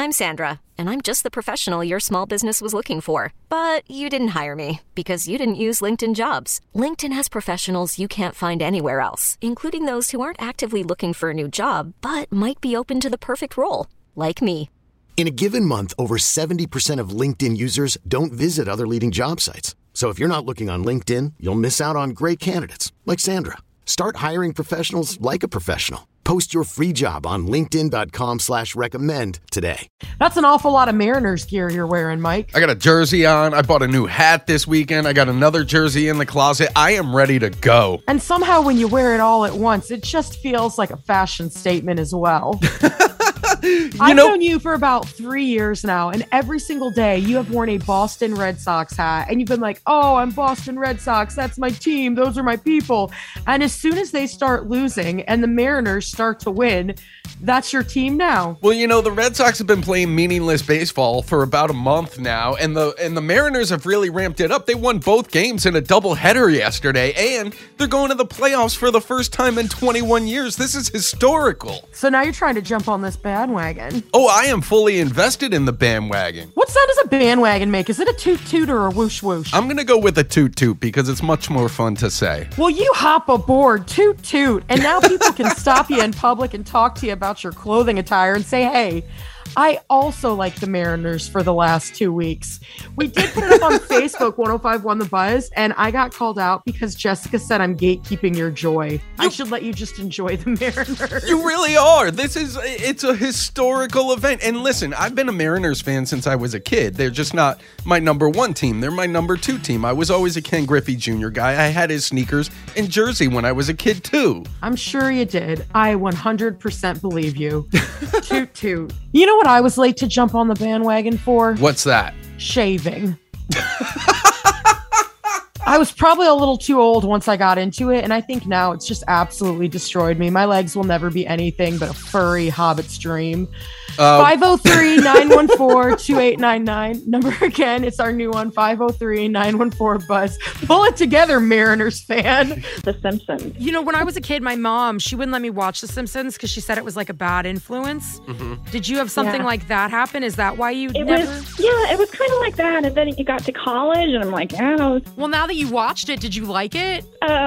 I'm Sandra, and I'm just the professional your small business was looking for. But you didn't hire me because you didn't use LinkedIn Jobs. LinkedIn has professionals you can't find anywhere else, including those who aren't actively looking for a new job, but might be open to the perfect role, like me. In a given month, over 70% of LinkedIn users don't visit other leading job sites. So if you're not looking on LinkedIn, you'll miss out on great candidates like Sandra. Start hiring professionals like a professional. Post your free job on linkedin.com/recommend today. That's an awful lot of Mariners gear you're wearing, Mike. I got a jersey on. I bought a new hat this weekend. I got another jersey in the closet. I am ready to go. And somehow when you wear it all at once, it just feels like a fashion statement as well. I've known you for about 3 years now, and every single day you have worn a Boston Red Sox hat, and you've been like, oh, I'm Boston Red Sox. That's my team. Those are my people. And as soon as they start losing and the Mariners start to win, that's your team now. Well, the Red Sox have been playing meaningless baseball for about a month now, and the Mariners have really ramped it up. They won both games in a doubleheader yesterday, and they're going to the playoffs for the first time in 21 years. This is historical. So now you're trying to jump on this bandwagon. Oh, I am fully invested in the bandwagon. What sound does a bandwagon make? Is it a toot-toot or a whoosh-whoosh? I'm going to go with a toot-toot because it's much more fun to say. Well, you hop aboard, toot-toot, and now people can stop you in public and talk to you about your clothing attire and say, hey, I also like the Mariners for the last 2 weeks. We did put it up on Facebook, 105.1 The Buzz, and I got called out because Jessica said I'm gatekeeping your joy. I should let you just enjoy the Mariners. You really are. It's a historical event. And listen, I've been a Mariners fan since I was a kid. They're just not my number one team. They're my number two team. I was always a Ken Griffey Jr. guy. I had his sneakers and jersey when I was a kid, too. I'm sure you did. I 100% believe you. Toot toot. You know what I was late to jump on the bandwagon for? What's that? Shaving. I was probably a little too old once I got into it, and I think now it's just absolutely destroyed me. My legs will never be anything but a furry hobbit's dream. 503-914-2899. Number again, it's our new one, 503-914-BUZZ. Pull it together, Mariners fan. The Simpsons. When I was a kid, my mom, she wouldn't let me watch The Simpsons because she said it was like a bad influence. Mm-hmm. Did you have something like that happen? Is that why you never? It was kind of like that. And then you got to college, and I'm like, yeah. Well, now that you watched it, did you like it?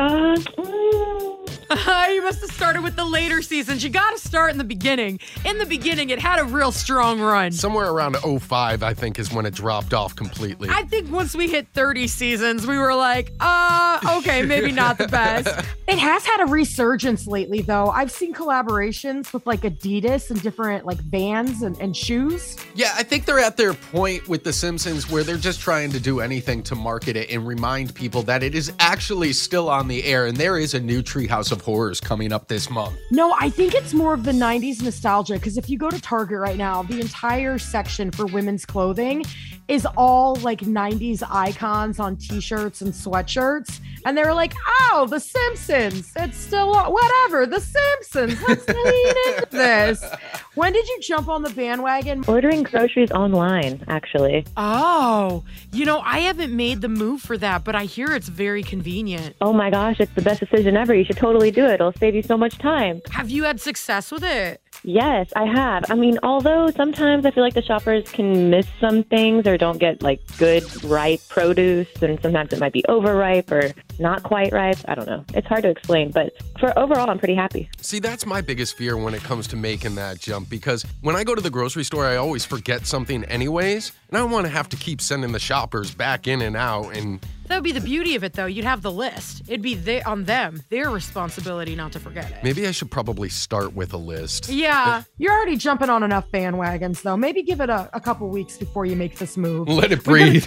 You must have started with the later seasons. You got to start in the beginning. In the beginning, it had a real strong run. Somewhere around 05, I think, is when it dropped off completely. I think once we hit 30 seasons, we were like, okay, maybe not the best. It has had a resurgence lately, though. I've seen collaborations with like Adidas and different like bands and shoes. Yeah, I think they're at their point with The Simpsons where they're just trying to do anything to market it and remind people that it is actually still on the air, and there is a new Treehouse of Horrors coming up this month. No, I think it's more of the 90s nostalgia, because if you go to Target right now, the entire section for women's clothing is all like 90s icons on t-shirts and sweatshirts. And they were like, oh, The Simpsons. It's still whatever. The Simpsons. Let's lean into this. When did you jump on the bandwagon? Ordering groceries online, actually. Oh, I haven't made the move for that, but I hear it's very convenient. Oh my gosh, it's the best decision ever. You should totally do it. It'll save you so much time. Have you had success with it? Yes, I have. I mean, although sometimes I feel like the shoppers can miss some things or don't get like good, ripe produce, and sometimes it might be overripe or not quite ripe. I don't know. It's hard to explain, but for overall, I'm pretty happy. See, that's my biggest fear when it comes to making that jump, because when I go to the grocery store, I always forget something anyways, and I don't want to have to keep sending the shoppers back in and out. And that would be the beauty of it, though. You'd have the list. It'd be on them, their responsibility not to forget it. Maybe I should probably start with a list. Yeah, you're already jumping on enough bandwagons, though. Maybe give it a couple weeks before you make this move. Let it breathe.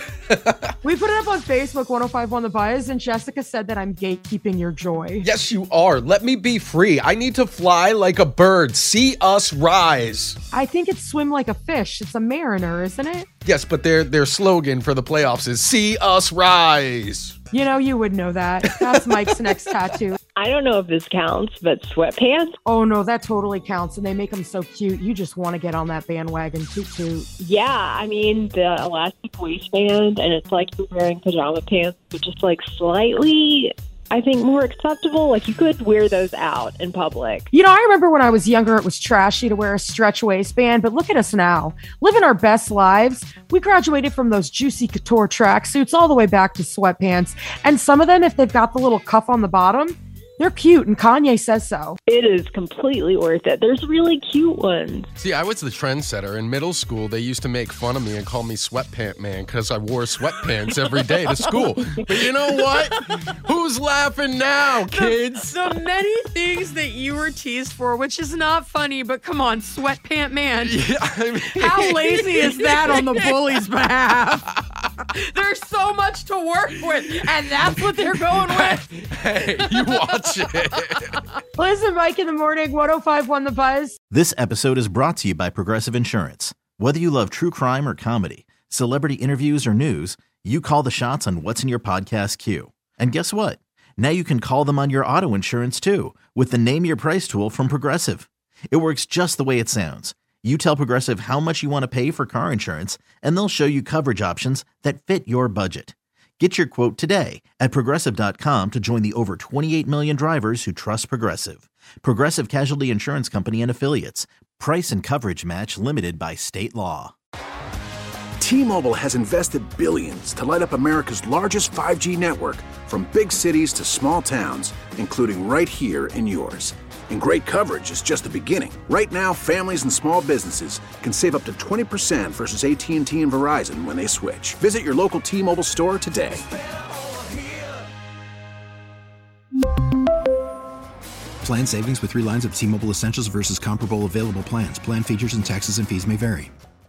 We put it up on Facebook, 105.1 The Buzz, and Jessica said that I'm gatekeeping your joy. Yes, you are. Let me be free. I need to fly like a bird. See us rise. I think it's swim like a fish. It's a mariner, isn't it? Yes, but their slogan for the playoffs is see us rise. You would know that. That's Mike's next tattoo. I don't know if this counts, but sweatpants? Oh, no, that totally counts. And they make them so cute. You just want to get on that bandwagon, toot toot. Yeah, I mean, the elastic waistband, and it's like you're wearing pajama pants, but just like slightly, I think, more acceptable. Like, you could wear those out in public. You know, I remember when I was younger, it was trashy to wear a stretch waistband, but look at us now, living our best lives. We graduated from those juicy couture tracksuits all the way back to sweatpants. And some of them, if they've got the little cuff on the bottom, they're cute, and Kanye says so. It is completely worth it. There's really cute ones. See, I was the trendsetter. In middle school, they used to make fun of me and call me Sweatpant Man because I wore sweatpants every day to school. But you know what? Who's laughing now, kids? The many things that you were teased for, which is not funny, but come on, Sweatpant Man. Yeah, I mean... How lazy is that on the bully's behalf? There's so much to work with, and that's what they're going with. Hey, you watch it. Liz and Mike in the morning, 105.1 The Buzz. This episode is brought to you by Progressive Insurance. Whether you love true crime or comedy, celebrity interviews or news, you call the shots on what's in your podcast queue. And guess what? Now you can call them on your auto insurance too with the Name Your Price tool from Progressive. It works just the way it sounds. You tell Progressive how much you want to pay for car insurance, and they'll show you coverage options that fit your budget. Get your quote today at Progressive.com to join the over 28 million drivers who trust Progressive. Progressive Casualty Insurance Company and Affiliates. Price and coverage match limited by state law. T-Mobile has invested billions to light up America's largest 5G network, from big cities to small towns, including right here in yours. And great coverage is just the beginning. Right now, families and small businesses can save up to 20% versus AT&T and Verizon when they switch. Visit your local T-Mobile store today. Plan savings with 3 lines of T-Mobile Essentials versus comparable available plans. Plan features and taxes and fees may vary.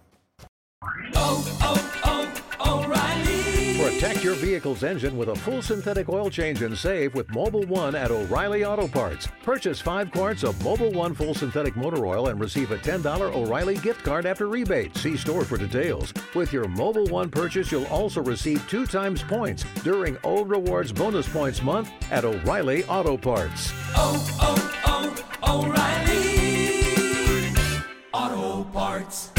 Protect your vehicle's engine with a full synthetic oil change and save with Mobil 1 at O'Reilly Auto Parts. Purchase 5 quarts of Mobil 1 full synthetic motor oil and receive a $10 O'Reilly gift card after rebate. See store for details. With your Mobil 1 purchase, you'll also receive 2 times points during O Rewards Bonus Points Month at O'Reilly Auto Parts. O'Reilly Auto Parts.